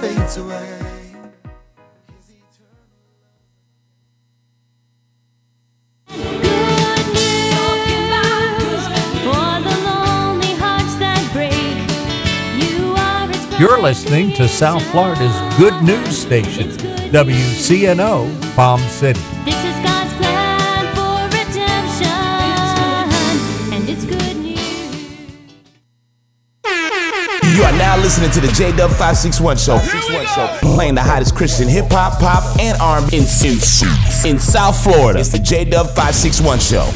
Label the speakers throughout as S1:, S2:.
S1: fades away.
S2: You're listening to South Florida's Good News Station, WCNO, Palm City.
S3: This is God's plan for redemption, and it's good news.
S4: You are now listening to the J-Dub 561 Show. Playing the hottest Christian hip-hop, pop, and R&B in South Florida. It's the J-Dub 561 Show.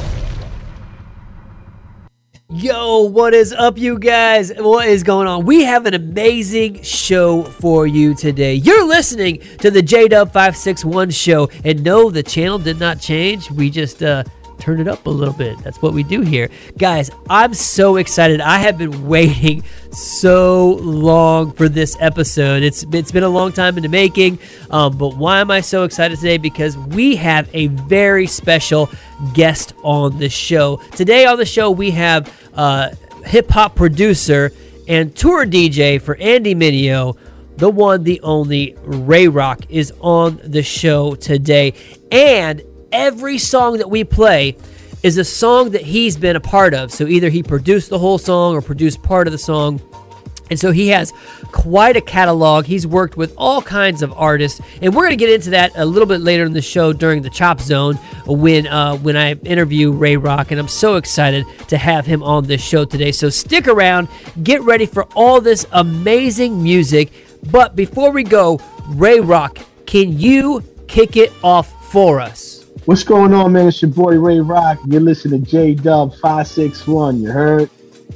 S5: Yo, what is up, you guys? What is going on? We have an amazing show for you today. You're listening to the J-Dub 561 Show, and no, the channel did not change. We just turned it up a little bit. That's what we do here. Guys, I'm so excited. I have been waiting so long for this episode. It's been a long time in the making, but why am I so excited today? Because we have a very special guest on the show. Today on the show, we have hip-hop producer and tour DJ for Andy Mineo, the one, the only, Ray Rock, is on the show today. And every song that we play is a song that he's been a part of. So either he produced the whole song or produced part of the song. And so he has quite a catalog. He's worked with all kinds of artists. And we're going to get into that a little bit later in the show during the Chop Zone when I interview Ray Rock. And I'm so excited to have him on this show today. So stick around. Get ready for all this amazing music. But before we go, Ray Rock, can you kick it off for us?
S6: What's going on, man? It's your boy Ray Rock. You're listening to J-Dub 561. You heard?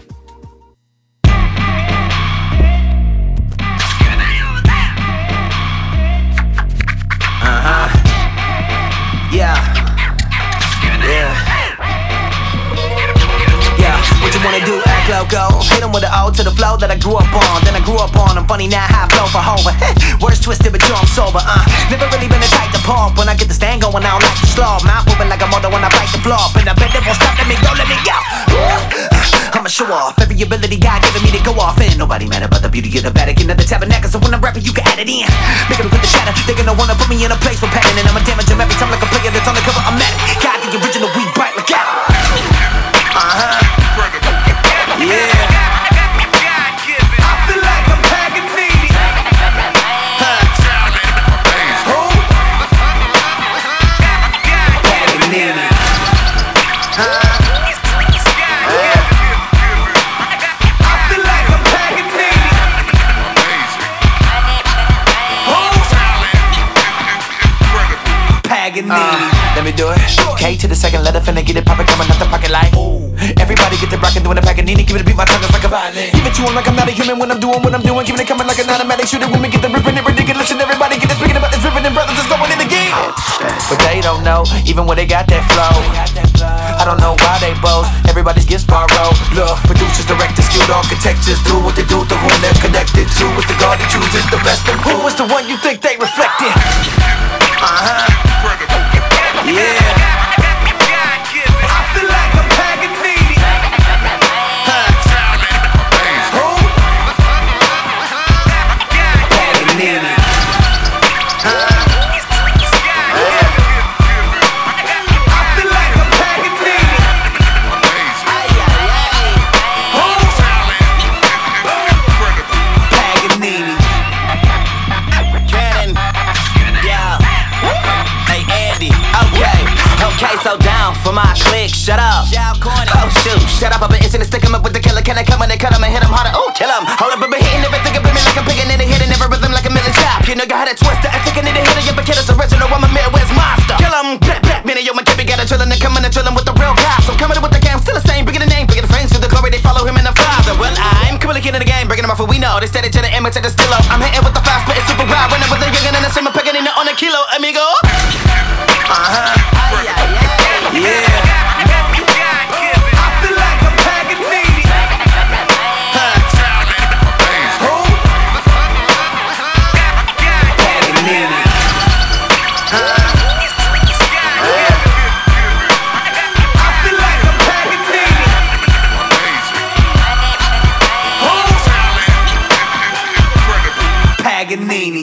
S7: What you wanna do? Act loco. Hit him with the O to the flow that I grew up on. Then I grew up on. I'm funny now, how I flow for Hova. Words twisted, but yo, I'm sober. Never really been the type to pump. When I get the stand going, I don't like to slow. Mouth moving like a motor when I bite the floor. And I bet they won't stop. Let me go, let me go. I'ma show off every ability God giving me to go off. And nobody mad about the beauty of the Vatican of the tabernacle. So when I'm rapping, you can add it in. Make it with the shadow. They gonna wanna put me in a place with pattern. And I'ma damage them every time like a player that's on the cover. I'm at it. God, the original, we bite like out. Yeah. I feel like I'm Paganini. Paganini. I feel like I'm Paganini. Paganini. Let me do it. K to the second letter, finna get it poppin', coming out the pocket like everybody get the rockin', doing the Paganini, give it a beat, my tongue is like a violin. Give it to him like I'm not a human when I'm doing what I'm doing, giving it coming like an automatic shooter. When we get the rippin' and ridiculous, and everybody get this speaking about this rippin' and brothers is going in the game. But they don't know, even when they got that flow. I don't know why they boast. Everybody's gifts borrowed. Look, producers, directors, skilled architects just do what they do to whom they're connected to. It's the God that chooses the best. And who is the one you think they reflected? Yeah. I feel like I'm Paganini. Paganini. I feel like I'm Paganini. Paganini. Cannon. Yeah. Hey Andy. Okay, so down for my clique, shut up. Oh shoot, shut up, I've been itching to stick him up with the killer. Can I come in and cut him and hit him harder? Ooh, kill him. Hold up, I've been hitting everything up in me like I'm picking it and hitting every rhythm like a million chop. You know, got that twister, I'm taking it and hitting you, but kid is original, I'm a Midwest monster. Kill him, black, man, yo, my kid, got a chillin' and coming and chillin' with the real cops. I'm coming with the game, still the same, bringing the name, bringing the friends to the glory, they follow him in the father. Well, I'm coming the kid in the game, breaking them off what we know. They steady to the imitate the still up. I'm hitting with the fast, but it's super wild. When I'm with the youngin' and the same, I'm picking in on a kilo, amigo. Yeah. Paganini.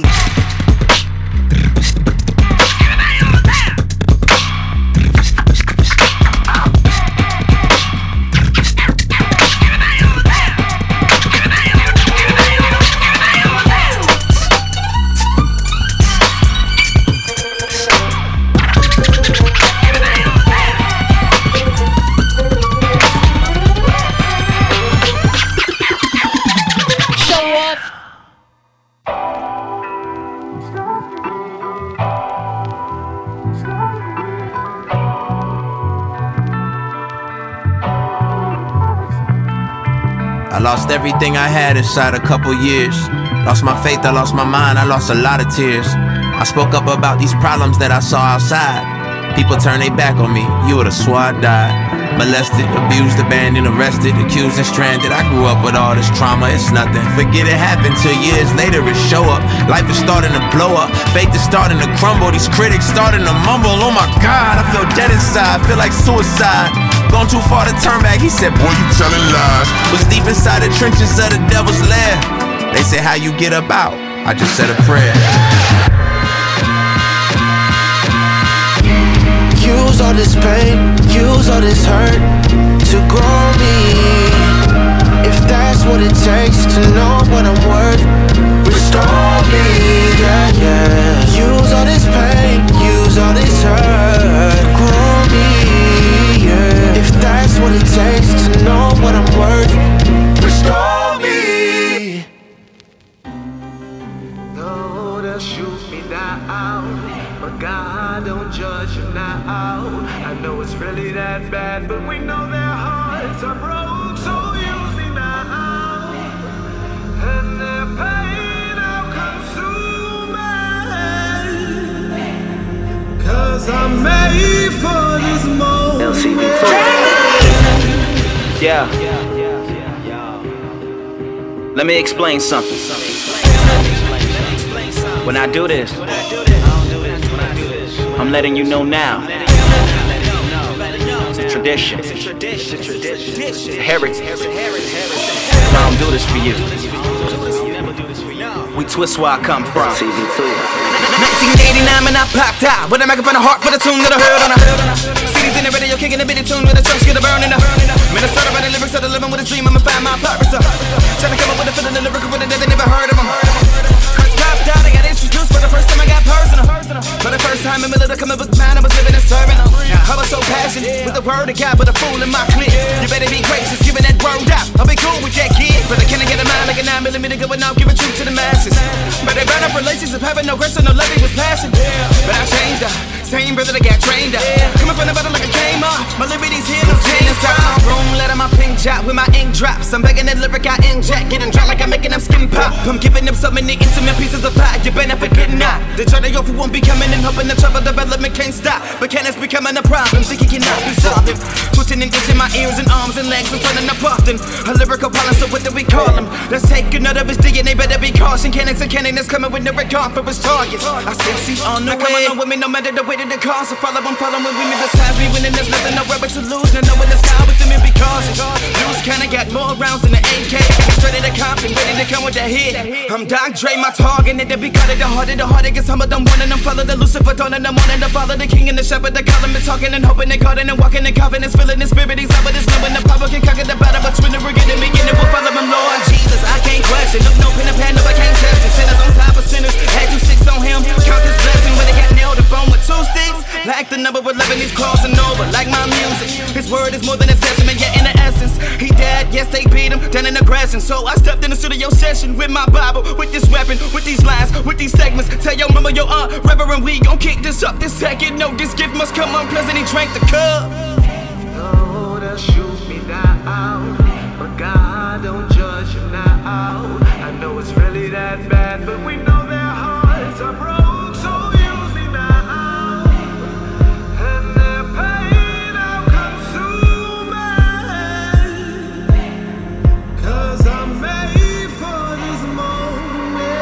S1: I lost everything I had inside a couple years. Lost my faith, I lost my mind, I lost a lot of tears. I spoke up about these problems that I saw outside. People turned their back on me, you would've swore I died. Molested, abused, abandoned, arrested, accused and stranded. I grew up with all this trauma, it's nothing. Forget it happened till years later it show up. Life is starting to blow up, faith is starting to crumble. These critics starting to mumble. Oh my God, I feel dead inside, feel like suicide. Gone too far to turn back, he said, boy, you telling lies. Was deep inside the trenches of the devil's lair. They say how you get up out, I just said a prayer.
S8: Use all this pain, use all this hurt to grow me. If that's what it takes to know what I'm worth, restore me, yeah, yeah. Use all this pain, use all this hurt, grow me, yeah. If that's what it takes to know what I'm worth, restore me.
S9: No, they'll shoot me down, but God don't judge you now. I know it's really that bad, but we know their hearts are broke, so use me now. And their pain will consume me, 'cause I'm made for this moment.
S7: Yeah. Let me explain something. When I do this, I'm letting you know now. It's a tradition. It's a heritage. I don't do this for you. We twist where I come from.
S1: 1989 when I popped out with a microphone and heart for the tune that I heard on a CDs in the radio, kicking a bitty tune with a church, get a burning up. Minnesota by the lyrics of the living with a dream, I'ma find my purpose up. Trying to come up with a feeling, the lyrical with it that they never heard of them. First popped out, I got introduced for the first time I got personal. For the first time in the middle of coming with mine, I was living and serving. I was so passionate with the word of God, but a fool in my clique. You better be gracious, giving that word out. I'll be cool with that kid, but I can't get a mind like a 9mm going out, giving truth to the masses. But they ran up relationship, having no grace or no love, it was passion. But I changed up, same brother that got trained up. Coming from the bottom like a came up, my liberty's here, no chain inside my room, letting my pink drop with my ink drops. I'm begging that lyric I inject, getting dry like I'm making them skin pop. I'm giving them so many intimate pieces of pie, you better forget not. They try to go for won't be coming and hoping the trouble development can't stop. But can it's becoming a problem, think it cannot be solved. Twisting and itching my ears and arms and legs, I'm turning up often. A lyrical pollen, so what do we call them? Let's take another of his DNA, better be caution. Cannons and cannon is coming with no regard for his targets. I said, see, on the way. Come along with me, no matter the way that it costs. So follow, I'm following with me, besides me winning, there's nothing nowhere but to lose. No knowing the sky with them and be cautious. Loose kinda got more rounds than the AK. Straight to Compton, ready to come with that hit. I'm Doc Dre, my target, and to be cut it, the harder gets some of them wanting them follow the Lucifer dawn in the morning, to follow the king and the shepherd, the column and talking and hoping and caught and walking and confidence, feeling the spirit, he's up with his knowing the power can conquer the battle between the beginning and beginning. We'll follow him, Lord Jesus, I can't question. No pen and pad, no, I can't test it. Sinners on top of sinners, had 2 sticks on him, count his blessing when they got nailed up on with 2 sticks. Like the number 11, he's crossing over, like my music. His word is more than a testament, yet in the essence, he died, yes, they beat him, down in the grass. And so I stepped in the studio session with my Bible, with this weapon, with these lines, with these segments. Tell your mama, your aunt, Reverend, we gon' kick this up this second. No, this gift must come unpleasant, he drank the cup.
S9: No, they'll shoot me down, but God don't judge you now. I know it's really that bad, but we know their hearts are broke, so use me now. And their pain will consume me, 'cause I'm made for this moment.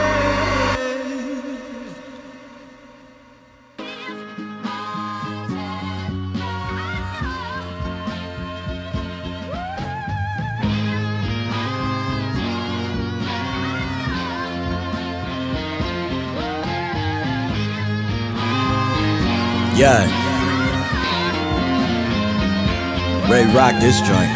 S10: Yeah. Ray rock this joint.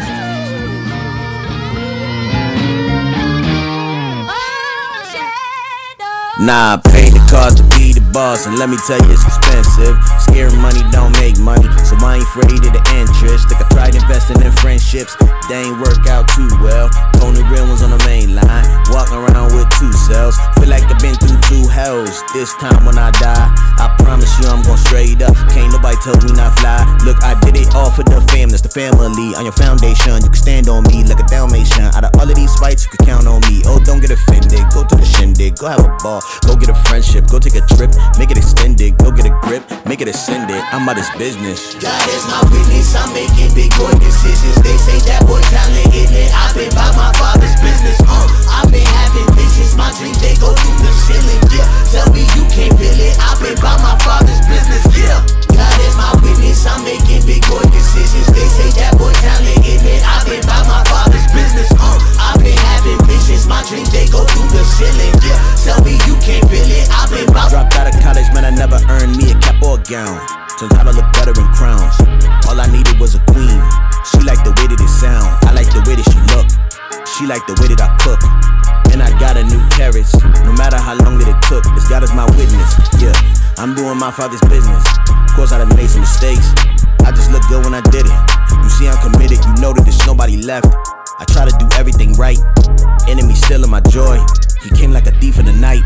S10: Nah, I paid the cost to be the boss, and let me tell you it's expensive. Scary money don't make money, so I ain't afraid of the interest. Like I tried investing in friendships, they ain't work out too well. Only real ones on the main line, walking around with 2 cells. Feel like I've been through 2 hells. This time when I die, I promise you I'm gon' straight up. Can't nobody tell me not fly. Look, I did it all for the fam, that's the family. On your foundation, you can stand on me like a Dalmatian. Out of all of these fights, you can count on me. Oh, don't get offended, go to the shindig, go have a ball. Go get a friendship, go take a trip, make it extended, go get a grip, make it ascended. I'm out this business.
S8: God is my witness, I'm making big boy decisions. They say that boy talent, isn't it? I've been by my father's business. I've been having visions, my dreams they go through the ceiling. Yeah, tell me you can't feel it. I've been by my father's business. Yeah, God is my witness, I'm making big boy decisions. They say that boy talent, isn't it? I've been by my father's business. I've been having visions, my dreams they go through the ceiling. Yeah, tell me you can't feel it. I've been by.
S10: Dropped out of college, man, I never earned me a cap or a gown. Turns out I look better in crowns. All I needed was a queen. She liked the way that it sound. I like the way that she look. She liked the way that I cook. And I got a new carrots. No matter how long that it took, this God is my witness. Yeah, I'm doing my father's business. Of course I done made some mistakes. I just look good when I did it. You see I'm committed, you know that there's nobody left. I try to do everything right. Enemy stealing my joy. He came like a thief in the night.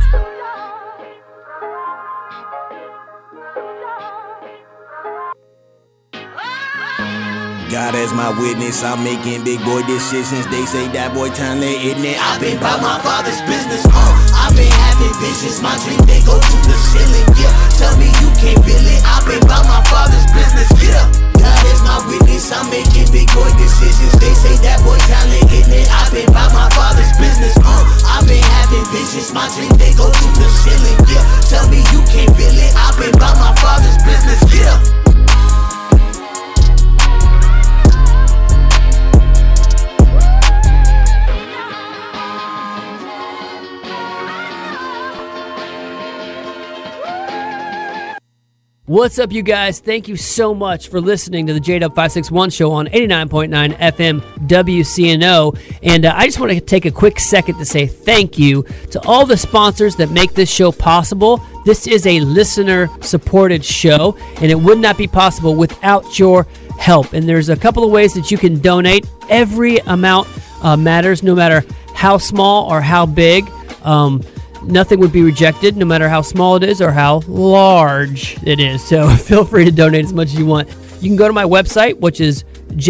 S10: God as my witness, I'm making big boy decisions. They say that boy talent, isn't it?
S8: I've been by my father's business. I've been having visions, my dreams they go through the ceiling. Yeah, tell me you can't feel it. I've been by my father's business. Yeah, God is my witness, I'm making big boy decisions. They say that boy talent, isn't it? I've been by my father's business. I've been having visions, my dreams they go through the ceiling. Yeah, tell me you can't feel it. I've been by my father's business. Yeah.
S5: What's up, you guys? Thank you so much for listening to the JDub 561 show on 89.9 FM WCNO. And I just want to take a quick second to say thank you to all the sponsors that make this show possible. This is a listener-supported show, and it would not be possible without your help. And there's a couple of ways that you can donate. Every amount matters, no matter how small or how big. Nothing would be rejected, no matter how small it is or how large it is. So feel free to donate as much as you want. You can go to my website, which is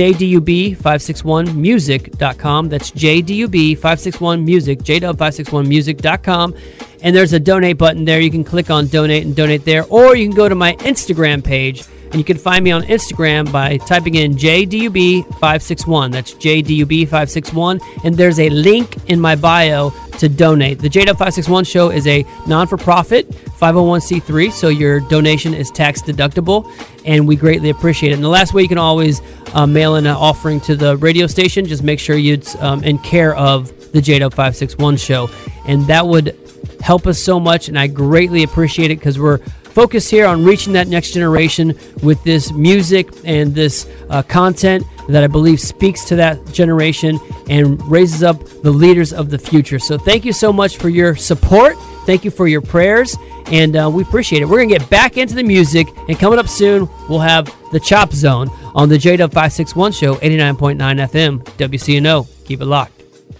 S5: jdub561music.com. That's jdub561music, jdub561music.com. And there's a donate button there. You can click on donate and donate there. Or you can go to my Instagram page, and you can find me on Instagram by typing in JDUB561. That's JDUB561. And there's a link in my bio to donate. The JDub 561 show is a non-for-profit 501c3, so your donation is tax deductible, and we greatly appreciate it. And the last way you can always mail in an offering to the radio station, just make sure you're in care of the JDub 561 show. And that would help us so much, and I greatly appreciate it because we're focused here on reaching that next generation with this music and this content that I believe speaks to that generation and raises up the leaders of the future. So thank you so much for your support. Thank you for your prayers, and we appreciate it. We're going to get back into the music, and coming up soon, we'll have the Chop Zone on the JDub 561 show, 89.9 FM, WCNO. Keep it locked.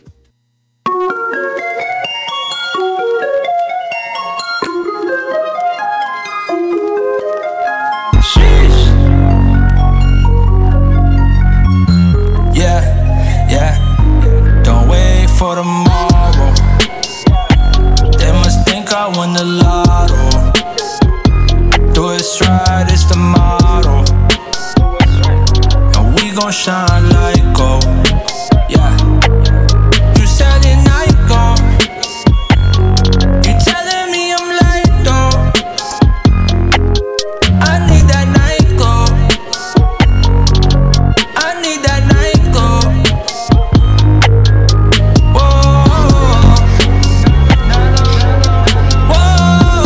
S11: For tomorrow, they must think I won the lotto. Do it right, it's the motto. And we gon' shine like gold. Yeah. You selling night gold. You telling me I'm late though. I need that night gold. I need that night gold. Whoa.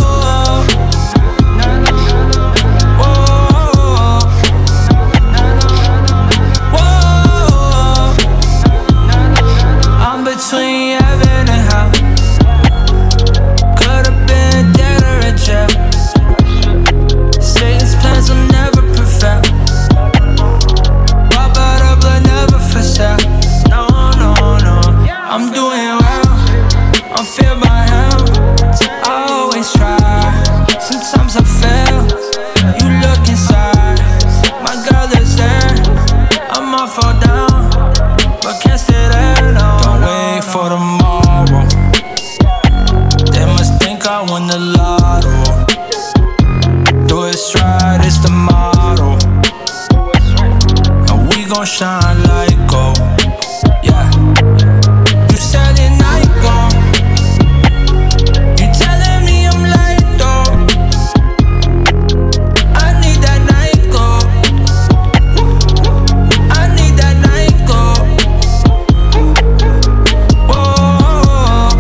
S11: I won the lotto. Do it stride, it's the motto. And we gon' shine like gold. Yeah. You said it night gone. You telling me I'm late though. I need that night gold. I need that night gold. Whoa.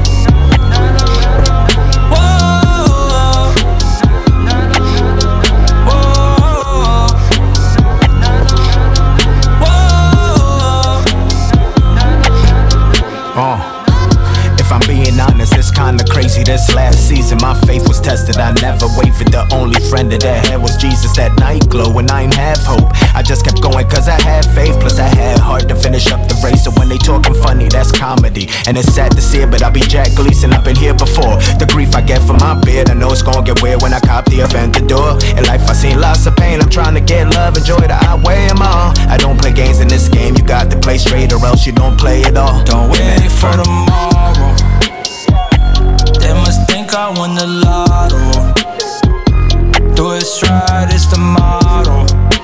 S10: If I'm being honest, it's kinda crazy. This last season, my faith was tested. I never wavered. The only friend that I had was Jesus. That night glow, and I ain't have hope. I just kept going cause I had faith. Plus I had heart to finish up the race. So when they talking funny, that's comedy. And it's sad to see it, but I'll be Jack Gleason. I've been here before. The grief I get from my beard, I know it's gonna get weird when I cop the Aventador. In life I seen lots of pain. I'm trying to get love and joy to outweigh them all. I don't play games in this game. You got to play straight or else you don't play at all.
S11: Don't wait for tomorrow. They must think I won the lotto. Do it stride, it's the motto.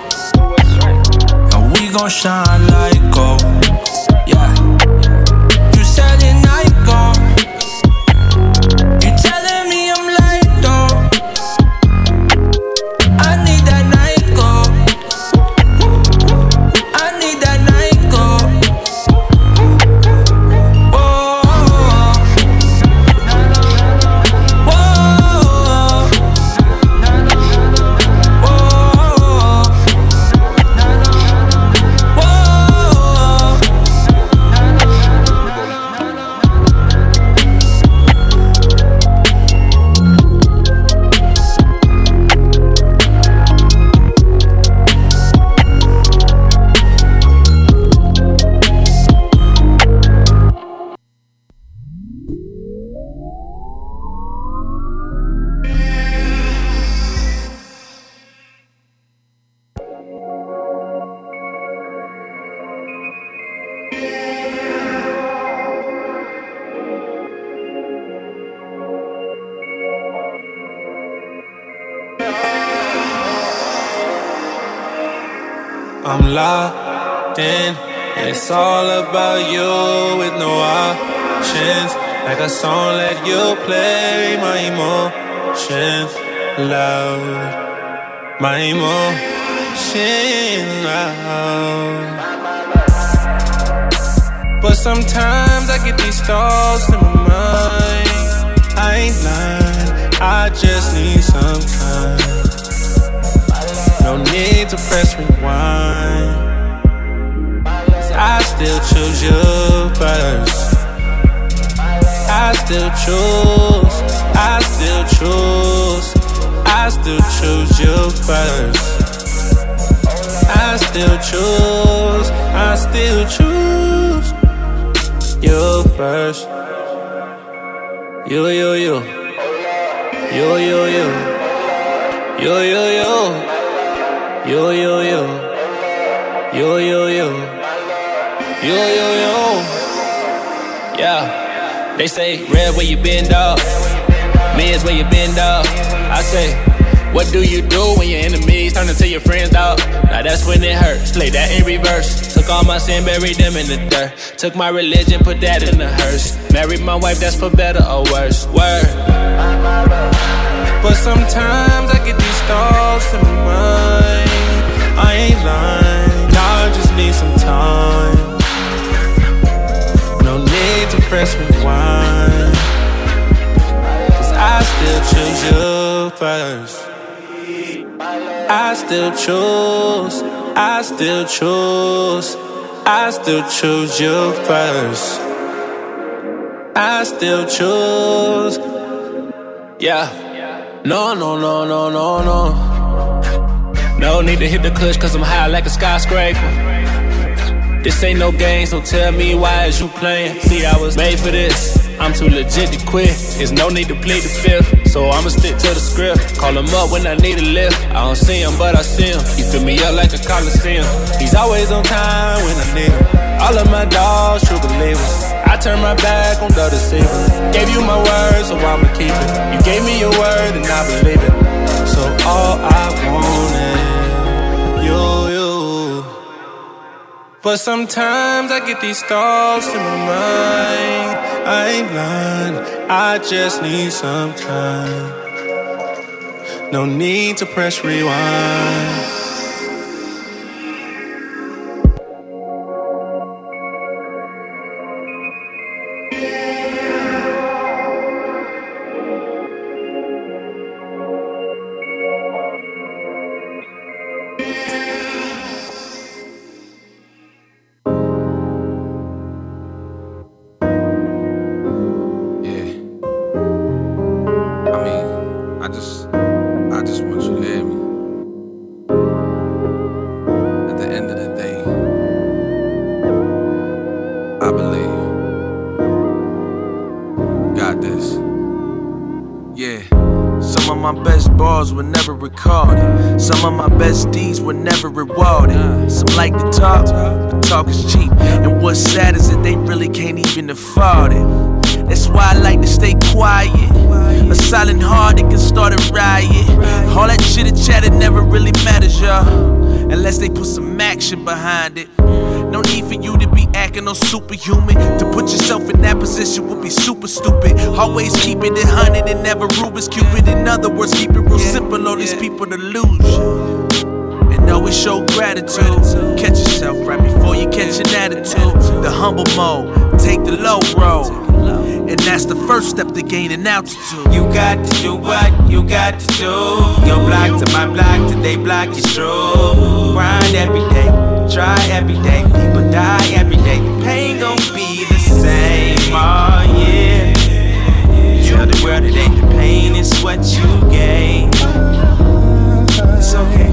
S11: And we gon' shine like gold. Yeah. You said it night gone. You telling me I'm late though. I need that night gold. I need that night gold.
S9: I'm locked in, and it's all about you with no options. Like a song, let you play my emotions loud. My emotions loud. But sometimes I get these thoughts in my mind. I ain't lying, I just need some time. No need to press rewind, 'cause I still choose you first. I still choose, I still choose, I still choose you first. I still choose, I still choose you first. You, you, you. You, you, you. You, you, you. You, you, you. You, you, you. You, you, you. Yeah. They say, Red, where you been, dog? Miz, where you been, dog? I say, what do you do when your enemies turn into your friends, dog? Now that's when it hurts. Play that in reverse. Took all my sin, buried them in the dirt. Took my religion, put that in the hearse. Married my wife, that's for better or worse. Word. But sometimes I get these thoughts in my mind. I ain't lying, I just need some time. No need to press rewind, 'cause I still choose you first. I still choose, I still choose, I still choose you first. I still choose. Yeah. No, no, no, no, no, no. No need to hit the clutch 'cause I'm high like a skyscraper. This ain't no game, so tell me why is you playing? See, I was made for this. I'm too legit to quit. There's no need to plead the fifth, so I'ma stick to the script. Call him up when I need a lift. I don't see him, but I see him. He fill me up like a coliseum. He's always on time when I need him. All of my dogs, true believers. I
S11: turned my back on the deceiver. Gave you my word, so I'ma keep it. You gave me your word, and I believe it. So all I wanted, you. But sometimes I get these thoughts in my mind. I ain't lying, I just need some time. No need to press rewind.
S12: Were never recorded. Some of my best deeds were never rewarded. Some like to talk, but talk is cheap. And what's sad is that they really can't even afford it. That's why I like to stay quiet. A silent heart that can start a riot. All that chitter chatter never really matters, y'all, unless they put some action behind it. No need for you to be acting no superhuman. To put yourself in that position would be super stupid. Always keep it 100 and never Rubik's Cupid. In other words, keep it real simple, all these people delusion. And always show gratitude. Catch yourself right before you catch an attitude. The humble mode, take the low road. And that's the first step to gaining altitude.
S7: You got to do what you got to do. Your block to my block, today block is true. Grind every day, try every day. People die every day. The pain gon' be the same all year. Tell the world it ain't the pain, it's what you gain. It's okay.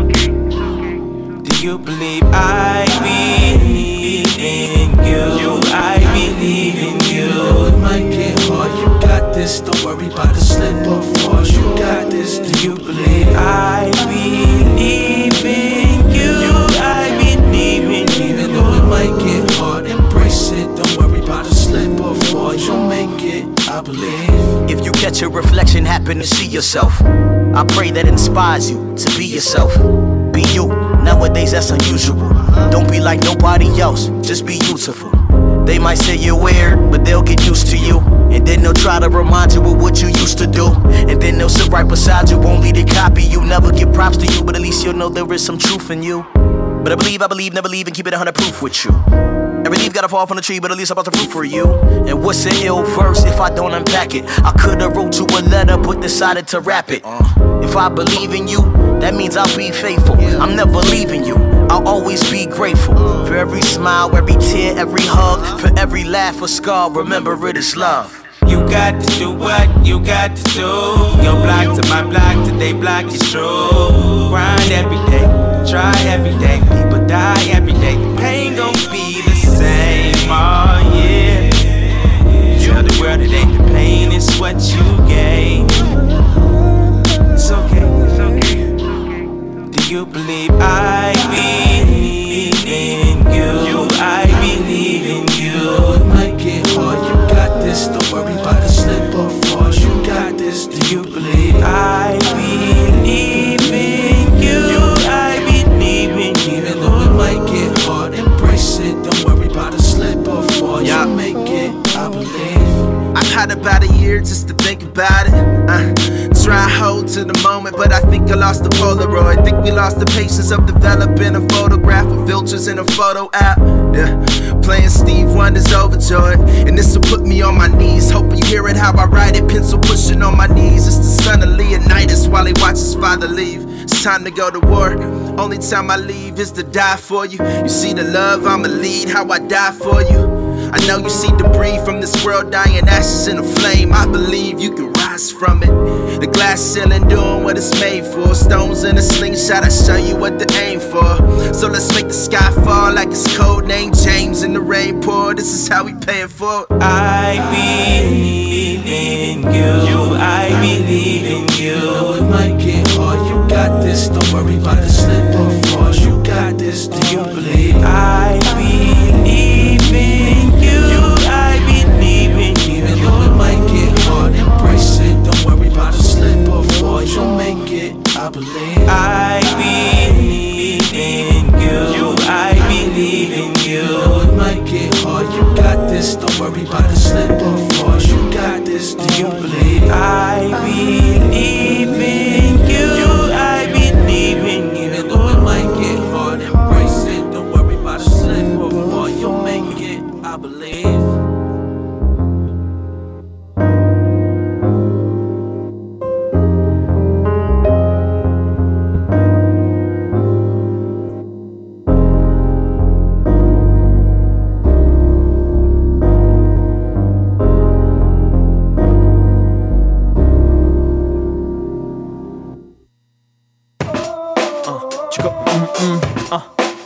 S7: Do you believe I believe in you? I believe in you.
S11: It might get hard, you got this. Don't worry about the slip or fall. You got this. Do you believe
S7: I believe in you? I believe in you.
S11: Even though it might get hard, embrace it. Don't worry about the slip or fall. You'll make it, I believe.
S13: If you catch a reflection, happen to see yourself, I pray that inspires you to be yourself. Be you. Nowadays that's unusual. Don't be like nobody else, just be beautiful. They might say you're weird, but they'll get used to you. And then they'll try to remind you of what you used to do. And then they'll sit right beside you, only to copy you. Never give props to you, but at least you'll know there is some truth in you. But I believe, never leave, and keep it 100 proof with you. Every leaf gotta fall from the tree, but at least I'm about to fruit for you. And what's an ill verse if I don't unpack it? I could've wrote you a letter, but decided to rap it. If I believe in you, that means I'll be faithful. I'm never leaving you, I'll always be grateful. For every smile, every tear, every hug, for every laugh or scar, remember it is love.
S7: You got to do what you got to do. Your block to my block, today block is true. Grind every day, try every day. People die every day. The pain gon' be the same all year. Tell the world it ain't the pain, it's what you gain. It's okay, it's okay. Do you believe I believe in you? I believe in you.
S11: It might get hard, you got this. Don't worry about the slip or fall. You got this. Do you believe
S7: I believe in you? I believe in you.
S11: Even though it might get hard, embrace it. Don't worry about the slip or fall. You make it, I believe.
S12: I've had about a year just to think about it. Try and hold to the moment, but I think I lost the Polaroid. Think we lost the patience of developing a photograph with filters in a photo app. Yeah, playing Steve Wonder's Overjoyed, and this will put me on my knees. Hoping you hear it how I write it, pencil pushing on my knees. It's the son of Leonidas while he watches father leave. It's time to go to war. Only time I leave is to die for you. You see the love I'ma lead, how I die for you. I know you see debris from this world, dying ashes in a flame. I believe you can rise from it. The glass ceiling doing what it's made for. Stones in a slingshot, I show you what to aim for. So let's make the sky fall like it's code name James and the rain pour. This is how we paying for it.
S7: I believe in you. I believe in you.
S11: Though it might get hard, you got this. Don't worry about the slip or fall. You got this. Do you believe
S7: I believe in you? I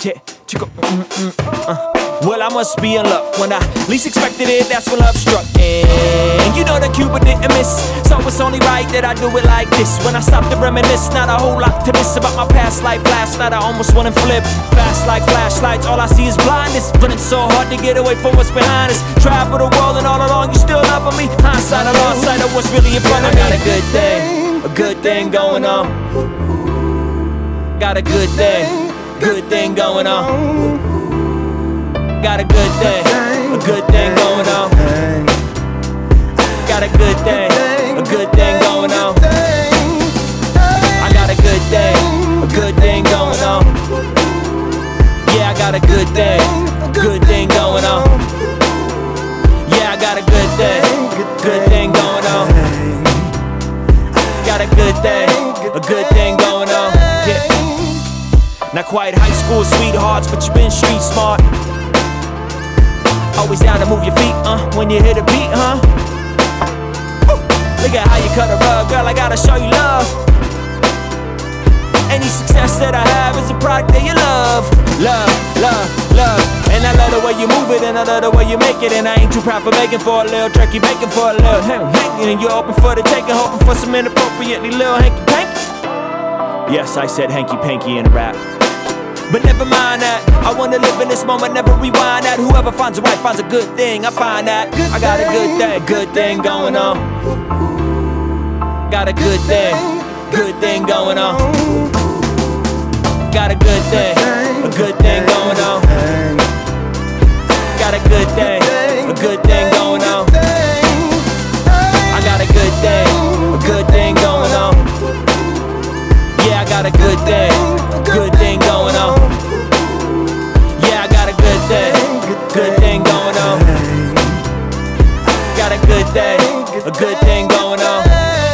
S10: Well, I must be in luck. When I least expected it, that's when love struck. And you know that Cuba didn't miss, so it's only right that I do it like this. When I stop to reminisce, not a whole lot to miss about my past life. Last night I almost went and flipped. Fast like flashlights, all I see is blindness. Running so hard to get away from what's behind us. Travel the world and all along you still loving me. Hindsight, I lost sight of what's really in front of me. I got a good thing going on. Got a good thing going on. Got a good thing going on. Got a good thing going on. I got a good thing going on. Yeah, I got a good thing going on. Yeah, I got a good thing going on. Got a good thing going on. Yeah. Not quite high school sweethearts, but you been street smart. Always down to move your feet, when you hit a beat, Look at how you cut a rug, girl, I gotta show you love. Any success that I have is a product that you love. Love. And I love the way you move it, and I love the way you make it. And I ain't too proud for making for a little turkey bacon for a little hanky. And you're open for the taking, hoping for some inappropriately little hanky-panky. Yes, I said hanky-panky in a rap. But never mind that, I wanna live in this moment, never rewind that. Whoever finds a right finds a good thing, I find that. I got a good thing going on. Got a good thing going on. Got a good thing going on. Got a good thing going on. I got a good thing going on. Yeah, I got a good thing going on. Yeah, I got a good thing going on. Got a good thing going on.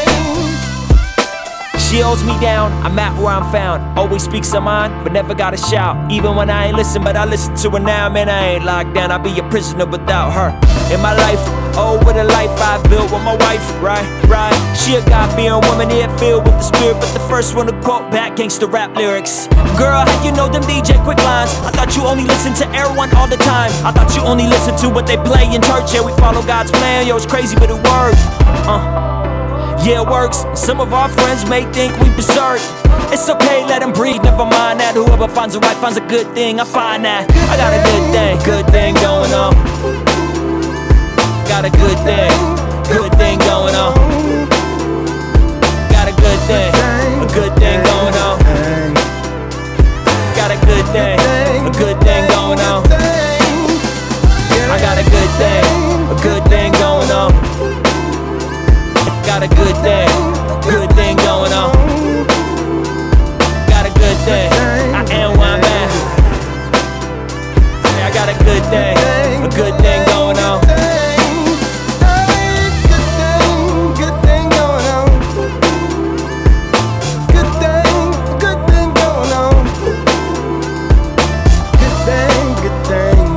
S10: She holds me down, I'm at where I'm found. Always speaks her mind, but never gotta shout. Even when I ain't listen, but I listen to her now. Man, I ain't locked down, I'll be a prisoner without her. In my life, oh, what a life I've built with my wife, right? She a God-fearing woman here filled with the spirit, but the first one to quote back gangsta rap lyrics. Girl, how you know them DJ quick lines? I thought you only listen to Air1 all the time. I thought you only listen to what they play in church. Yeah, we follow God's plan, yo, it's crazy, but it works. Yeah, it works. Some of our friends may think we berserk. It's okay, let them breathe, never mind that. Whoever finds a right finds a good thing, I find that. I got a good thing going on. Got a good thing going on. Got a good thing going on. Got a good thing going on. I got a good thing going on. Got a good thing going on. Got a good thing, I am where I'm at. Yeah, I got a good thing going on. Good thing going on. Good thing going on. Good thing. Good thing.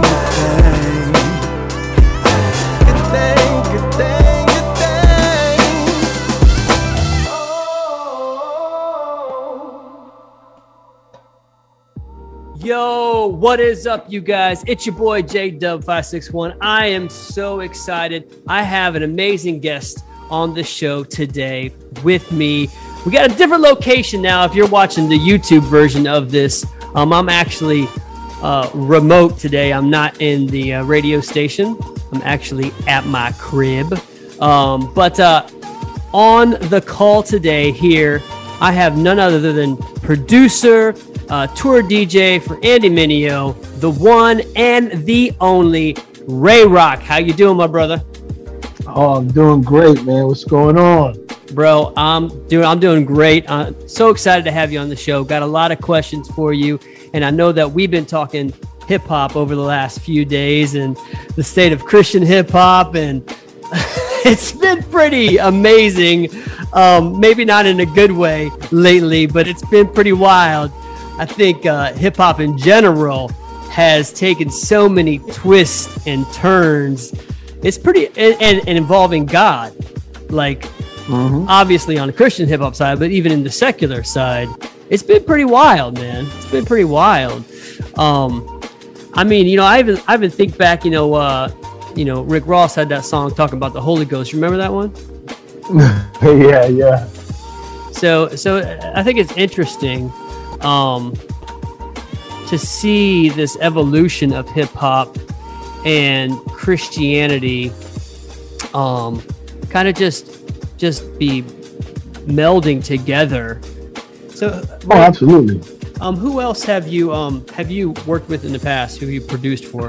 S5: Yo, what is up, you guys? It's your boy JDub561. I am so excited. I have an amazing guest on the show today with me. We got a different location now. If you're watching the YouTube version of this, I'm actually remote today. I'm not in the radio station. I'm actually at my crib. But on the call today here, I have none other than producer, tour DJ for Andy Mineo, the one and the only Ray Rock. How you doing, my brother?
S6: Oh, I'm doing great, man. What's going on?
S5: Bro, I'm doing great. So excited to have you on the show. Got a lot of questions for you, and I know that we've been talking hip-hop over the last few days and the state of Christian hip-hop, and it's been pretty amazing. Maybe not in a good way lately, but it's been pretty wild. I think hip-hop in general has taken so many twists and turns. It's pretty, and involving God, like obviously on the Christian hip-hop side, but even in the secular side, it's been pretty wild, man. It's been pretty wild. I mean, I even think back, Rick Ross had that song talking about the Holy Ghost. Remember that one?
S6: Yeah.
S5: So I think it's interesting to see this evolution of hip hop and Christianity kind of just be melding together. So
S6: absolutely.
S5: Who else have you worked with in the past? Who you produced for?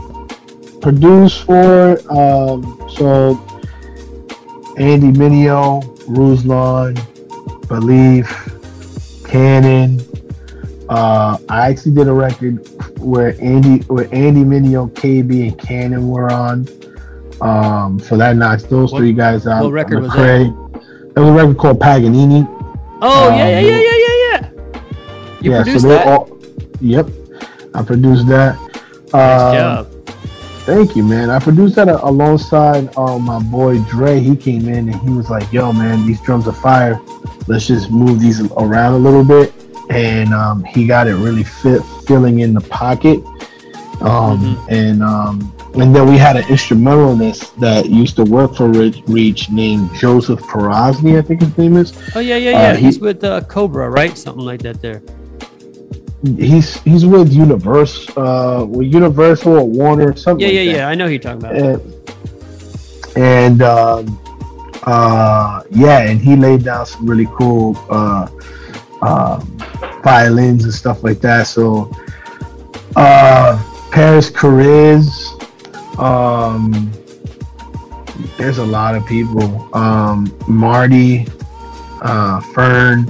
S6: So Andy Mineo, Ruslan, Belief, Cannon. I actually did a record where Andy Mineo, KB, and Cannon were on. So that knocks those three guys out.
S5: What record was
S6: that? That was a record called Paganini.
S5: Oh, yeah. You produced that?
S6: Yep. I produced that.
S5: Nice job.
S6: Thank you, man. I produced that alongside my boy Dre. He came in and he was like, yo, man, these drums are fire. Let's just move these around a little bit. And he got it really filling in the pocket. And then we had an instrumentalist that used to work for Reach named Joseph Perazny, I think his name is.
S5: Oh, yeah. He's with Cobra, right? Something like that there.
S6: He's with Universal or Warner, something like that.
S5: Yeah. I know who you're talking about.
S6: And he laid down some really cool violins and stuff like that. So Paris Cariz, there's a lot of people. Marty, Fern,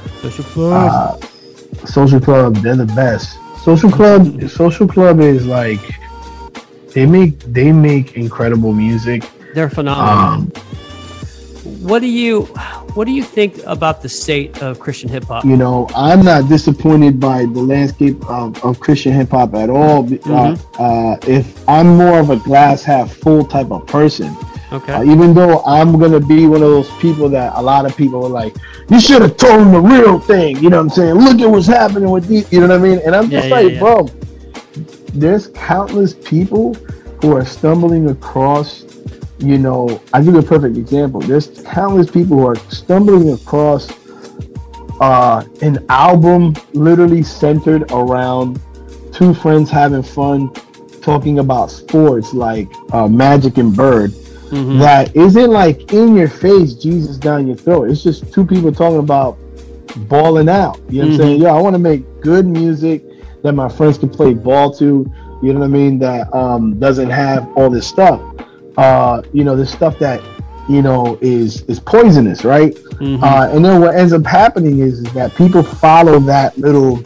S6: Social Club, they're the best. Social Club is like they make incredible music.
S5: They're phenomenal. What do you think about the state of Christian hip hop?
S6: I'm not disappointed by the landscape of Christian hip hop at all. If I'm more of a glass half full type of person,
S5: okay.
S6: Even though I'm gonna be one of those people that a lot of people are like, you should have told them the real thing. You know what I'm saying? Look at what's happening with these. You know what I mean? And I'm just bro, there's countless people who are stumbling across. I'll give you a perfect example. There's countless people who are stumbling across an album literally centered around two friends having fun, talking about sports like Magic and Bird. That isn't like in your face, Jesus down your throat. It's just two people talking about balling out. You know what I'm saying? I want to make good music that my friends can play ball to. You know what I mean? That doesn't have all this stuff. This stuff that is poisonous, right? And then what ends up happening is that people follow that little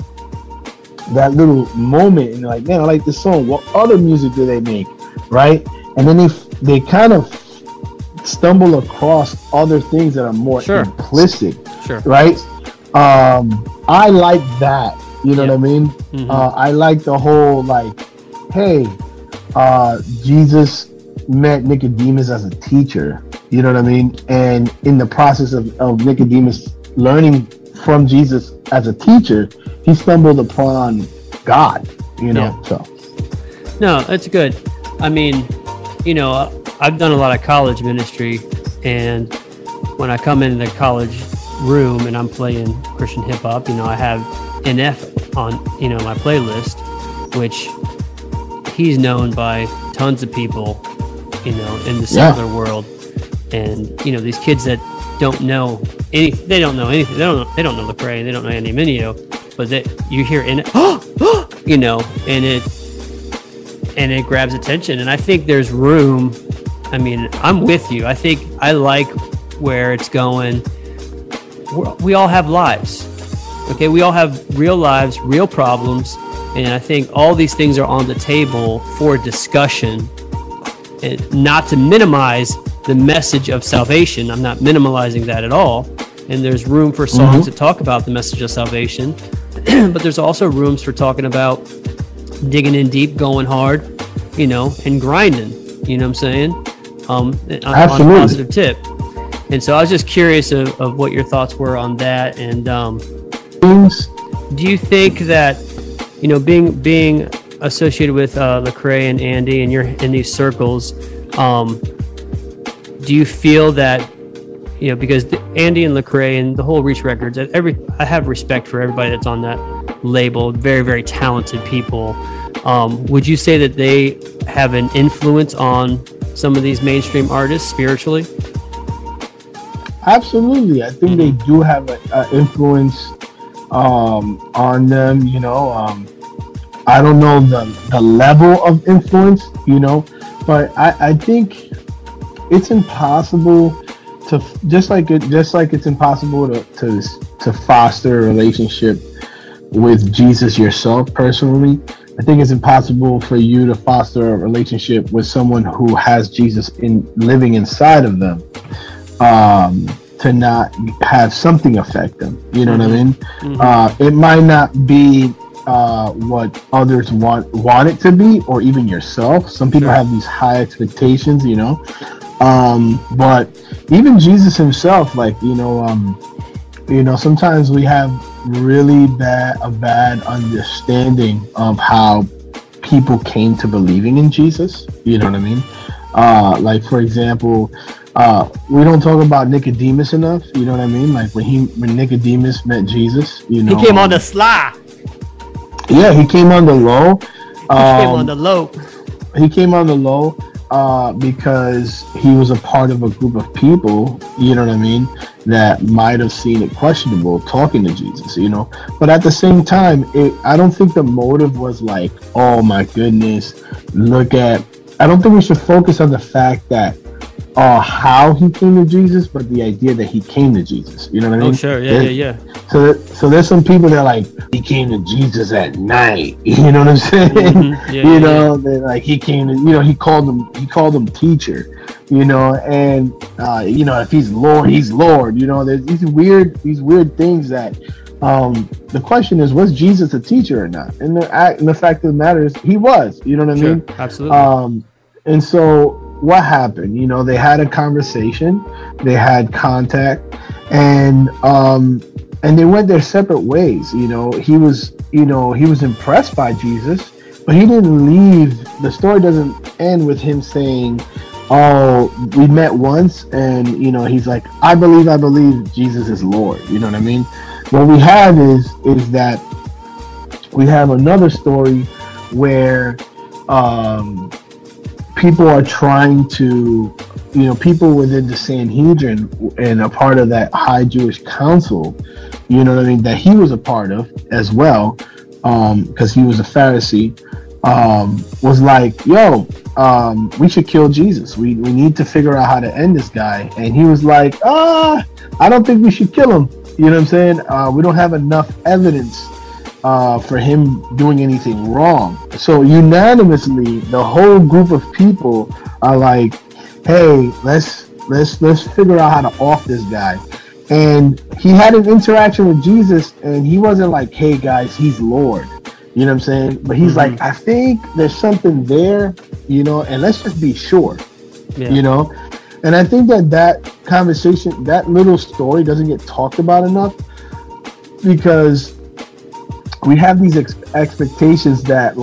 S6: moment and they're like, man, I like this song. What other music do they make, right? And then they kind of stumble across other things that are more implicit, right? I like that. You know what I mean? I like the whole like, hey, Jesus met Nicodemus as a teacher, you know what I mean? And in the process of Nicodemus learning from Jesus as a teacher, he stumbled upon God, so.
S5: No, that's good. I mean, I've done a lot of college ministry, and when I come into the college room and I'm playing Christian hip hop, I have NF on, my playlist, which he's known by tons of people in the secular world, and these kids that don't know anything, they don't know Lecrae, they don't know Andy Mineo, but you hear in it, and it grabs attention, and I think there's room. I mean, I'm with you. I think I like where it's going. We all have lives, okay? We all have real lives, real problems, and I think all these things are on the table for discussion. And not to minimize the message of salvation. I'm not minimalizing that at all. And there's room for songs to talk about the message of salvation. But there's also rooms for talking about digging in deep, going hard, and grinding. You know what I'm saying? On a positive tip. And so I was just curious of what your thoughts were on that. And do you think that being associated with Lecrae and Andy, and you're in these circles, do you feel that, because Andy and Lecrae and the whole Reach Records, I have respect for everybody that's on that label, very, very talented people. Would you say that they have an influence on some of these mainstream artists spiritually?
S6: Absolutely. I think they do have an influence on them, I don't know the level of influence, but I think it's impossible to just like it's impossible to foster a relationship with Jesus yourself personally. I think it's impossible for you to foster a relationship with someone who has Jesus living inside of them, to not have something affect them. You know what I mean? It might not be what others want it to be, or even yourself. Some people have these high expectations, but even Jesus himself, sometimes we have really bad understanding of how people came to believing in Jesus. You know what I mean? For example, we don't talk about Nicodemus enough. You know what I mean? Like when Nicodemus met Jesus, he
S5: came on the sly.
S6: Yeah, he came on the low. He came on the low because he was a part of a group of people, you know what I mean, that might have seen it questionable talking to Jesus, But at the same time, I don't think the motive was like, oh my goodness, I don't think we should focus on the fact that how he came to Jesus, but the idea that he came to Jesus. You know what I mean?
S5: Oh, sure. Yeah.
S6: So there's some people that are like, he came to Jesus at night. You know what I'm saying? They're like, he came to, he called him teacher. And if he's Lord. There's these weird things that. The question is, was Jesus a teacher or not? And the fact of the matter is, he was. You know what I mean?
S5: Absolutely.
S6: And so what happened? They had a conversation, they had contact, and they went their separate ways. He was impressed by Jesus, but he didn't leave. The story doesn't end with him saying, oh, we met once, and he's like, I believe Jesus is Lord. You know what I mean? What we have is that we have another story where people are trying to, people within the Sanhedrin and a part of that high Jewish council, you know what I mean, that he was a part of as well, because he was a Pharisee, was like, yo, we should kill Jesus. We need to figure out how to end this guy. And he was like, I don't think we should kill him. You know what I'm saying? We don't have enough evidence for him doing anything wrong. So unanimously, the whole group of people are like, hey, let's figure out how to off this guy. And he had an interaction with Jesus, and he wasn't like, hey guys, he's Lord. You know what I'm saying? But he's like, I think there's something there, and let's just be sure, And I think that conversation, that little story doesn't get talked about enough, because we have these expectations that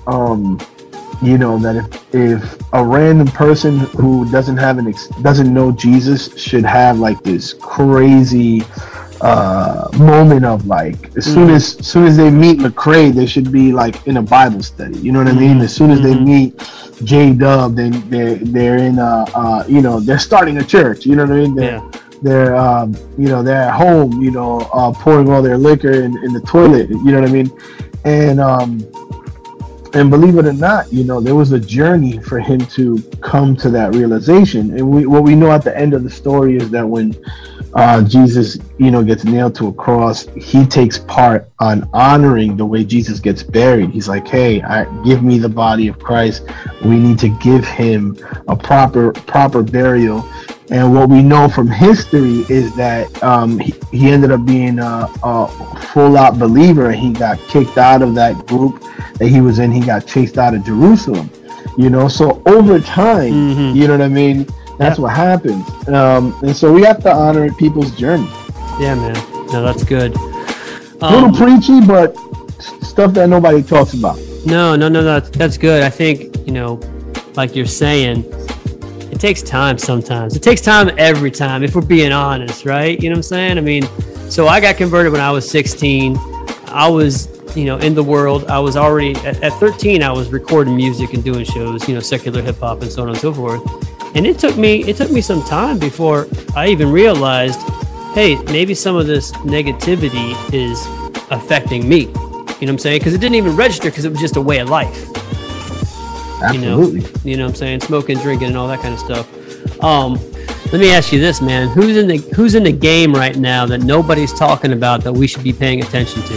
S6: that if a random person who doesn't know Jesus should have like this crazy moment of like, as soon as they meet Lecrae, they should be like in a Bible study. You know what I mean? As soon as they meet J-Dub, then they're in they're starting a church. You know what I mean? They're at home, pouring all their liquor in the toilet. You know what I mean? And believe it or not, there was a journey for him to come to that realization. And what we know at the end of the story is that when Jesus, gets nailed to a cross, he takes part on honoring the way Jesus gets buried. He's like, hey, give me the body of Christ. We need to give him a proper burial. And what we know from history is that he ended up being a full-out believer, and he got kicked out of that group that he was in. He got chased out of Jerusalem. So over time, you know what I mean? That's what happens. And so we have to honor people's journey.
S5: Yeah, man. No, that's good.
S6: A little preachy, but stuff that nobody talks about.
S5: No, that's good. I think, like you're saying, it takes time sometimes. It takes time every time, if we're being honest, right? You know what I'm saying? I mean, so I got converted when I was 16. I was, in the world. I was already, at 13, I was recording music and doing shows, secular hip hop and so on and so forth. And it took me some time before I even realized, hey, maybe some of this negativity is affecting me. You know what I'm saying? Because it didn't even register because it was just a way of life.
S6: Absolutely.
S5: You know what I'm saying? Smoking, drinking, and all that kind of stuff. Let me ask you this, man. Who's in the game right now that nobody's talking about that we should be paying attention to?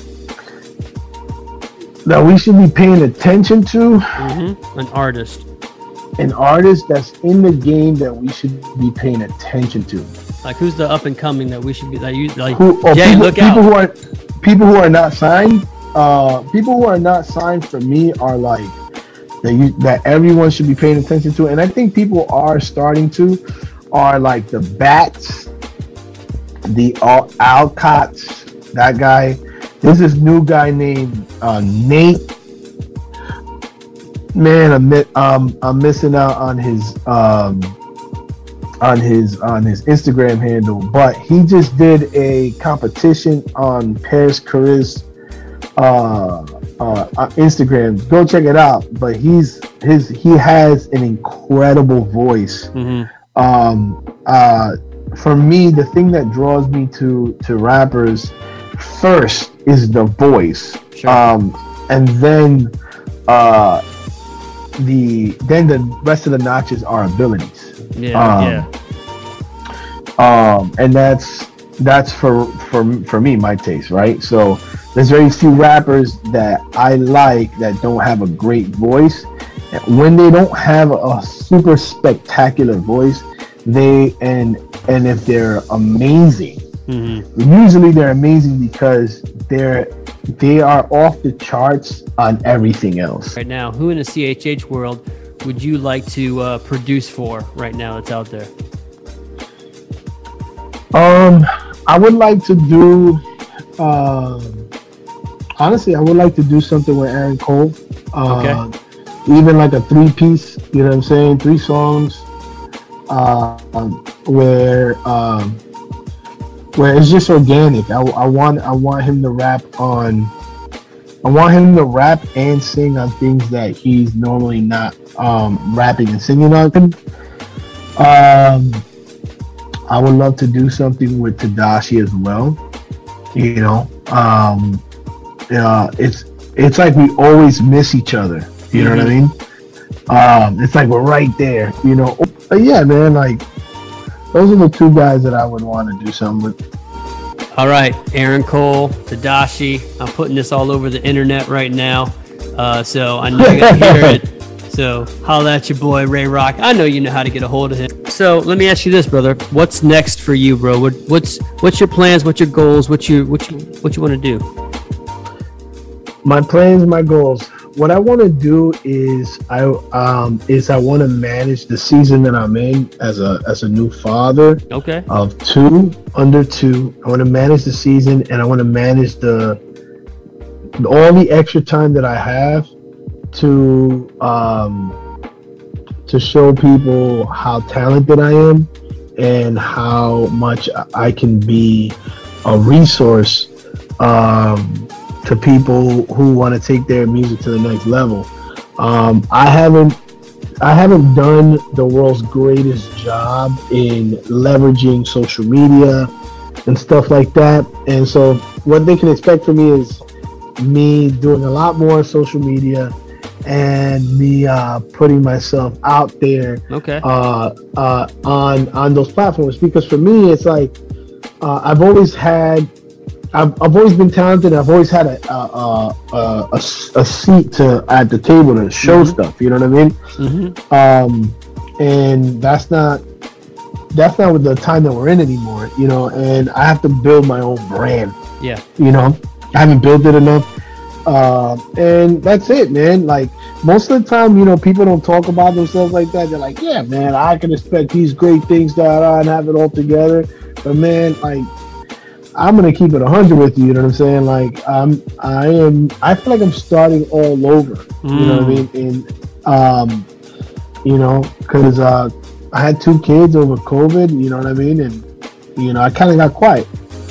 S6: That we should be paying attention to?
S5: An artist.
S6: An artist that's in the game that we should be paying attention to.
S5: Like, who's the up and coming that we should be like?
S6: Jay,
S5: look out.
S6: People who are not signed. People who are not signed for me are like that everyone should be paying attention to, and I think people are starting to. Are like the Bats, the Alcots, that guy. There's this new guy named Nate. Man, I'm missing out on his Instagram handle, but he just did a competition on Paris Chariz Instagram. Go check it out. But he has an incredible voice. For me, the thing that draws me to rappers first is the voice, and then the rest of the notches are abilities. And that's for me, my taste, right? So there's very few rappers that I like that don't have a great voice. When they don't have a super spectacular voice, and if they're amazing, usually they're amazing because they are off the charts on everything else.
S5: Right now, who in the CHH world would you like to produce for right now that's out there?
S6: I would like to do honestly, I would like to do something with Aaron Cole.
S5: Okay.
S6: Even like a 3-piece, you know what I'm saying? 3 songs, where it's just organic. I want him to rap and sing on things that he's normally not rapping and singing on. I would love to do something with Tadashi as well. It's like we always miss each other. You know what I mean? It's like we're right there, But yeah, man, like those are the 2 guys that I would want to do something with.
S5: All right, Aaron Cole, Tadashi. I'm putting this all over the internet right now, so I know you're gonna hear it. So holla at your boy Ray Rock. I know you know how to get a hold of him. So let me ask you this, brother. What's next for you, bro? What's your plans? What's your goals? What you want to do?
S6: My plans, my goals. What I want to do is I want to manage the season that I'm in as a new father.
S5: Okay.
S6: Of 2 under 2. I want to manage the season, and I want to manage all the extra time that I have to show people how talented I am and how much I can be a resource to people who want to take their music to the next level. I haven't done the world's greatest job in leveraging social media and stuff like that. And so what they can expect from me is me doing a lot more social media and me putting myself out there on those platforms. Because for me, it's like I've always been talented. I've always had a seat at the table to show stuff. You know what I mean? And that's not with the time that we're in anymore. And I have to build my own brand.
S5: Yeah.
S6: I haven't built it enough. And that's it, man. Like most of the time, people don't talk about themselves like that. They're like, yeah, man, I can expect these great things and have it all together. But man, like, I'm gonna keep it 100 with you. You know what I'm saying? Like I feel like I'm starting all over. You know what I mean? And because I had 2 kids over COVID. You know what I mean? And I kind of got quiet.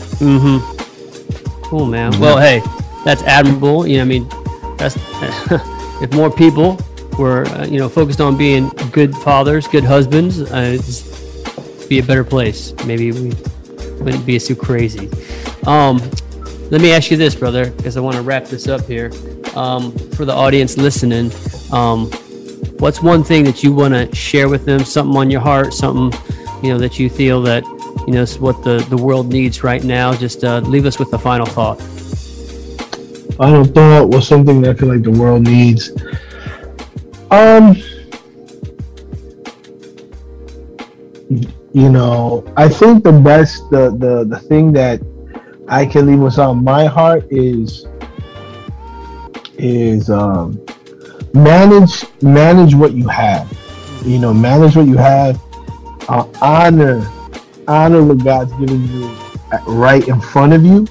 S5: Cool, man. Well, hey, that's admirable. I mean, that's if more people were focused on being good fathers, good husbands, it'd be a better place. Maybe we wouldn't be so crazy. Let me ask you this, brother, because I want to wrap this up here. For the audience listening, what's one thing that you want to share with them? Something on your heart, something that you feel that is what the world needs right now. Just leave us with the final thought.
S6: Final thought was something that I feel like the world needs. I think the best, the thing that I can leave what's on my heart is manage what you have. Manage what you have. Honor what God's given you right in front of you.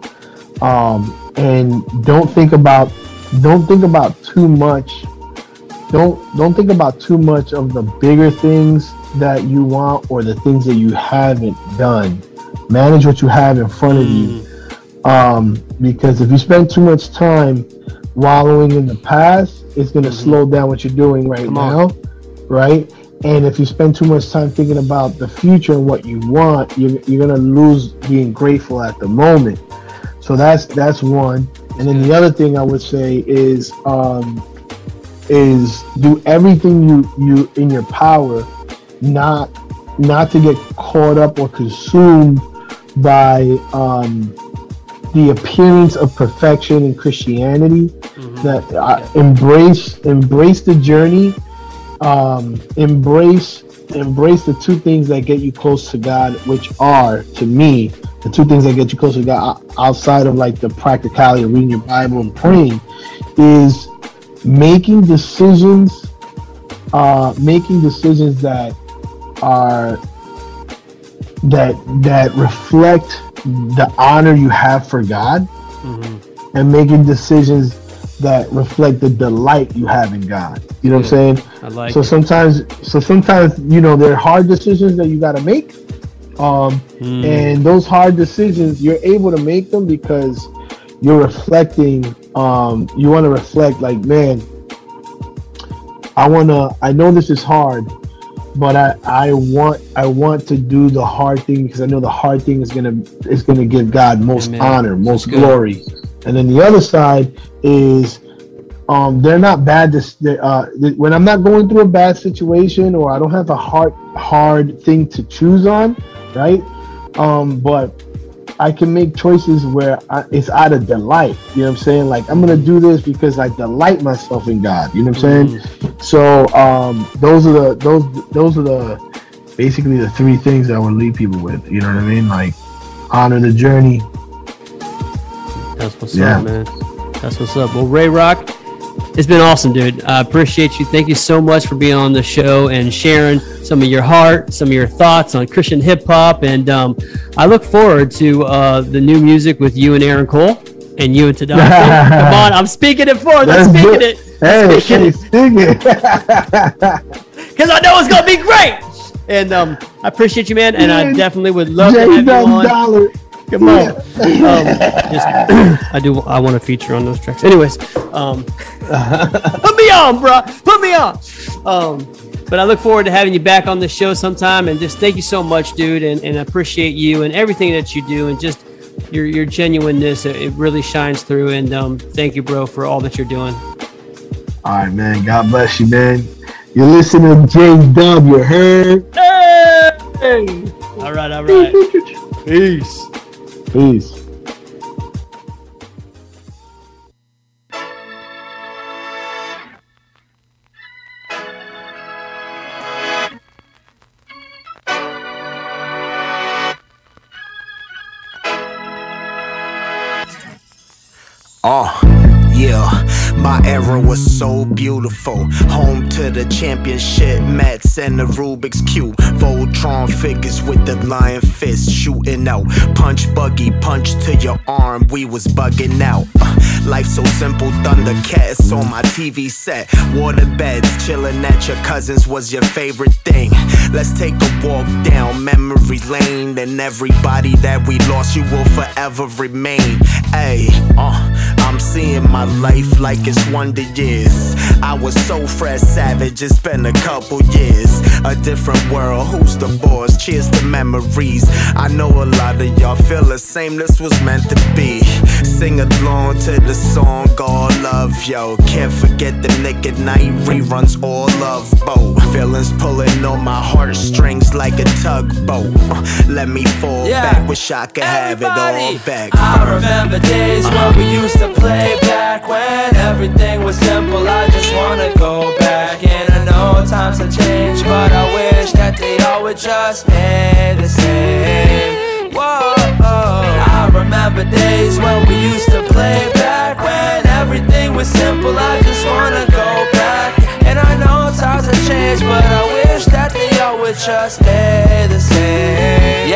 S6: And don't think about too much. Don't think about too much of the bigger things that you want or the things that you haven't done. Manage what you have in front of you. Because if you spend too much time wallowing in the past, it's going to slow down what you're doing right now, right? And if you spend too much time thinking about the future and what you want, you're going to lose being grateful at the moment. So that's one. And then the other thing I would say is do everything you in your power not to get caught up or consumed by the appearance of perfection in Christianity. That embrace the journey. Embrace the 2 things that get you close to God, which are, to me, the 2 things that get you close to God outside of like the practicality of reading your Bible and praying, is making decisions that are that reflect the honor you have for God, and making decisions that reflect the delight you have in God. You know what I'm saying?
S5: I like
S6: so
S5: it.
S6: sometimes there are hard decisions that you got to make, and those hard decisions you're able to make them because you're reflecting. You want to reflect like, man, I know this is hard, but I want to do the hard thing because I know the hard thing is gonna give God most honor, most glory. And then the other side is they're not bad. When I'm not going through a bad situation or I don't have a hard thing to choose on, right? But I can make choices where it's out of delight. You know what I'm saying? Like, I'm gonna do this because I delight myself in God. You know what I'm saying? So those are the basically the 3 things that I would leave people with. You know what I mean? Like, honor the journey.
S5: That's what's up, man. That's what's up. Well, Ray Rock, it's been awesome, dude. I appreciate you. Thank you so much for being on the show and sharing some of your heart, some of your thoughts on Christian hip hop. And I look forward to the new music with you and Aaron Cole and you and Tadashi. Come on, I'm speaking it forth. I'm speaking it.
S6: Hey, sing it.
S5: Because I know it's going to be great. And I appreciate you, man. And I definitely would love to have you on. Come on. I want to feature on those tracks. Anyways, put me on, bro. Put me on. But I look forward to having you back on the show sometime. And just thank you so much, dude. And I appreciate you and everything that you do. And just your genuineness. It really shines through. And thank you, bro, for all that you're doing.
S6: All right, man. God bless you, man. You're listening to J Dub. You heard?
S5: Hey! All right. Peace.
S6: Peace.
S10: Yeah, my era was so beautiful. Home to the championship Mets and the Rubik's Cube. Voltron figures with the lion fist shooting out. Punch buggy, punch to your arm, we was bugging out. Life so simple, Thundercats on my TV set. Water beds, chilling at your cousin's was your favorite thing. Let's take a walk down memory lane. And everybody that we lost, you will forever remain. Ayy, I'm seeing my life like it's Wonder Years. I was so fresh savage, it's been a couple years. A different world, who's the boss? Cheers to memories. I know a lot of y'all feel the same, this was meant to be. Sing along to the song, all love, yo. Can't forget the Nick at Night reruns, all love, both. Feelings pulling on my heartstrings like a tugboat. Let me fall back, wish I could have it all back.
S11: I remember days when we used to play back, when everything was simple. I just wanna go back, and I know times have changed, but I wish that they all would just stay the same. Whoa, I remember days when we used to play back, when everything was simple. I just wanna go back, and I know times have changed, but I wish that they all would just stay the same.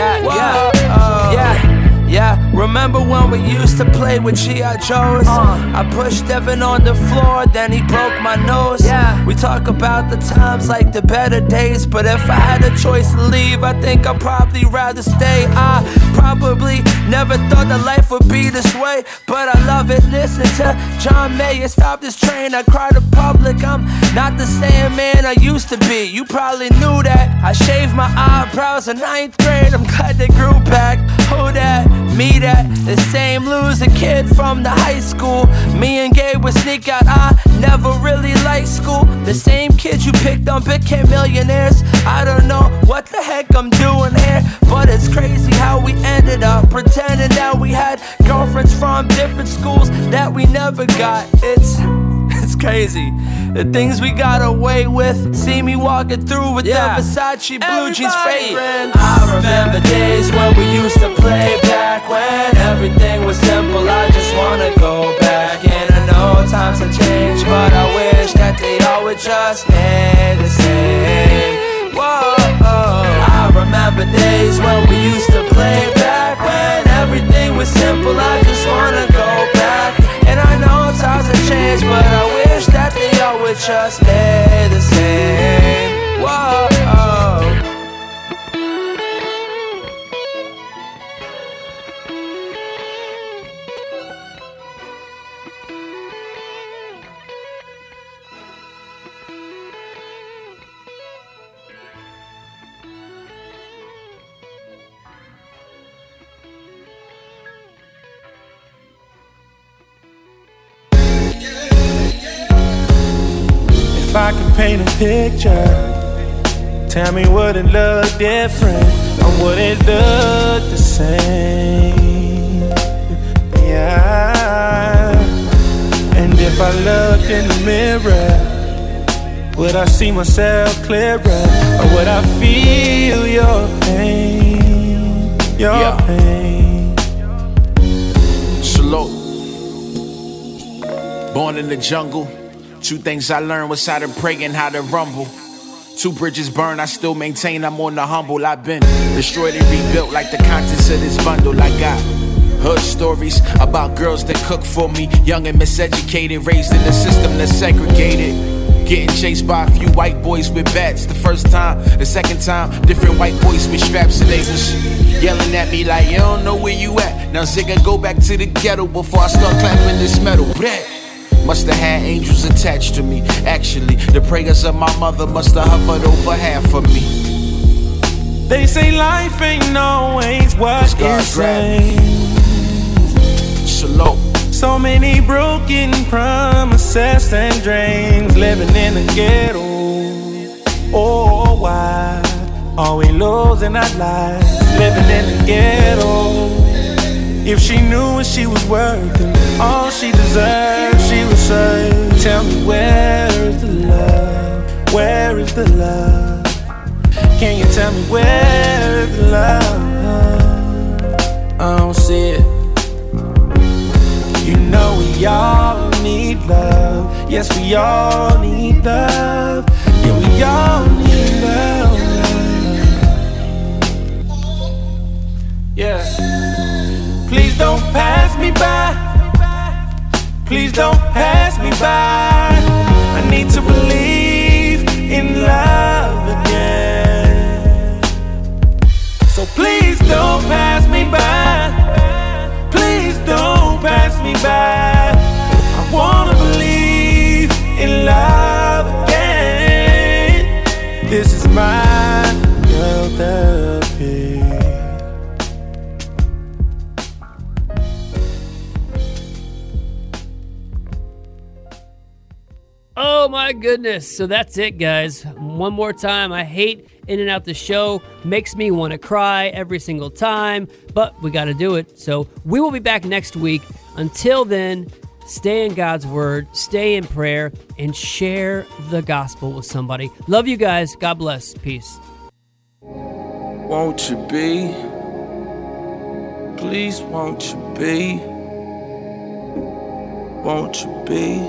S11: Yeah, remember when we used to play with G.I. Joes? I pushed Devin on the floor, then he broke my nose. We talk about the times like the better days, but if I had a choice to leave, I think I'd probably rather stay. I probably never thought that life would be this way, but I love it. Listen to John Mayer, stop this train, I cried in public. I'm not the same man I used to be, you probably knew that. I shaved my eyebrows in 9th grade, I'm glad they grew back. Who that? Me that, the same loser kid from the high school. Me and Gabe would sneak out, I never really liked school. The same kids you picked on became millionaires. I don't know what the heck I'm doing here, but it's crazy how we ended up pretending that we had girlfriends from different schools that we never got. It's crazy, the things we got away with. See me walking through with the Versace blue jeans fragrance. I remember days when we used to play back, when everything was simple. I just wanna go back, and I know times have changed, but I wish that they all would just stay the same. Whoa, I remember days when we used to play back, when everything was simple. I just wanna go back, and I know times have changed, but I wish that they all would just stay the same. Whoa.
S14: If I can paint a picture, tell me would it look different, or would it look the same? Yeah. And if I looked in the mirror, would I see myself clearer, or would I feel your pain? Your pain.
S15: Salute. Born in the jungle. 2 things I learned was how to pray and how to rumble. 2 bridges burned, I still maintain I'm on the humble. I've been destroyed and rebuilt like the contents of this bundle. I got hood stories about girls that cook for me, young and miseducated, raised in a system that's segregated. Getting chased by a few white boys with bats the first time. The second time, different white boys with straps, and they was yelling at me like, you don't know where you at. Now Zigga, go back to the ghetto before I start clapping this metal. Must have had angels attached to me. Actually, the prayers of my mother must have hovered over half of me.
S14: They say life ain't always what you say.
S15: Salute.
S14: So many broken promises and dreams, living in the ghetto. Oh, why are we losing our lives, living in the ghetto? If she knew what she was worth and all she deserved, she would say, tell me, where is the love? Where is the love? Can you tell me where is the love? I don't see it. You know we all need need love. Yes, we all need love. Yeah, we all need love. Yeah. Please don't pass me by. Please don't pass me by. I need to believe in love again. So please don't pass me by. Please don't pass me by. I wanna believe in love again. This is my girl therapy.
S5: Oh my goodness. So that's it, guys. One more time. I hate in and out the show. Makes me want to cry every single time, but we got to do it. So we will be back next week. Until then, stay in God's word, stay in prayer, and share the gospel with somebody. Love you guys. God bless. Peace.
S11: Won't you be? Please, won't you be? Won't you be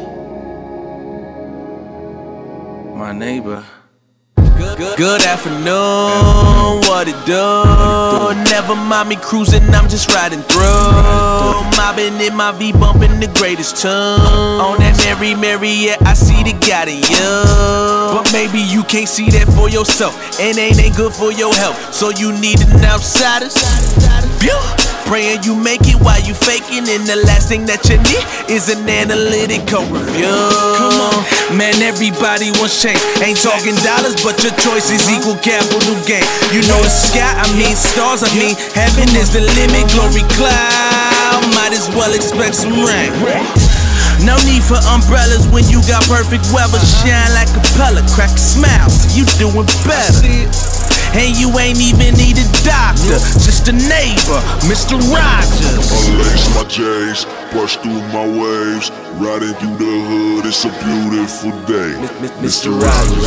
S11: my neighbor?
S13: Good afternoon, what it do? Never mind me cruising, I'm just riding through. Mobbing in my V, bumping the greatest tune. On that Mary, Mary, yeah, I see the God in you. But maybe you can't see that for yourself, and ain't good for your health. So you need an outsider. Praying you make it while you faking, and the last thing that you need is an analytical review. Come on, man, everybody wants change. Ain't talking dollars, but your choice is equal capital gain. You know the sky, I mean stars, I mean heaven is the limit. Glory cloud, might as well expect some rain. No need for umbrellas when you got perfect weather. Shine like a pellet, crack a smile, so you doing better. And you ain't even need a doctor, just a neighbor, Mr. Rogers.
S16: Unlace my J's, brush through my waves, riding through the hood, it's a beautiful day.
S13: Mr. Rogers,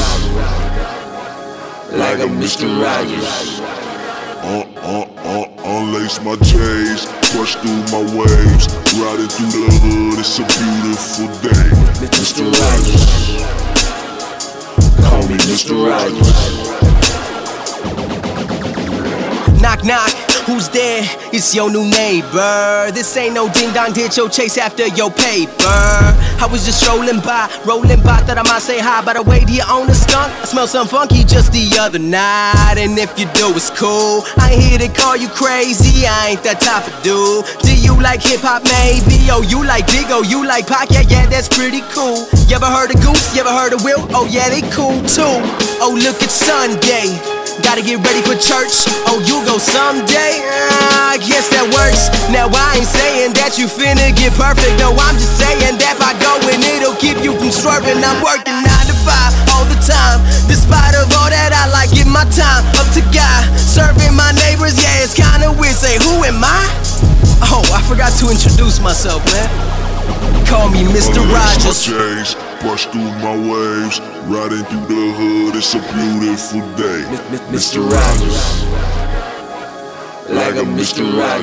S16: like a Mr. Rogers. Unlace my J's, brush through my waves, riding through the hood, it's a beautiful day. Mr. Rogers, call me Mr. Rogers.
S17: Knock, knock, who's there? It's your new neighbor. This ain't no ding-dong, did your chase after your paper. I was just rolling by, thought I might say hi. By the way, do you own a skunk? I smell something funky just the other night. And if you do, it's cool. I ain't here to call you crazy, I ain't that type of dude. Do you like hip-hop, maybe? Oh, you like Diggo, you like Pac? Yeah, that's pretty cool. You ever heard of Goose? You ever heard of Will? Oh yeah, they cool too. Oh, look, it's Sunday. Gotta get ready for church. Oh, you go someday? I guess that works. Now I ain't saying that you finna get perfect. No, I'm just saying that by going, it'll keep you from swerving. I'm working 9 to 5 all the time. Despite of all that, I like giving my time up to God. Serving my neighbors, yeah, it's kinda weird. Say, who am I? Oh, I forgot to introduce myself, man. Call me Mr. Rogers.
S16: J's, brush through my waves, riding through the hood, it's a beautiful day.
S13: Mr. Rogers,
S16: like a Mr. Rogers.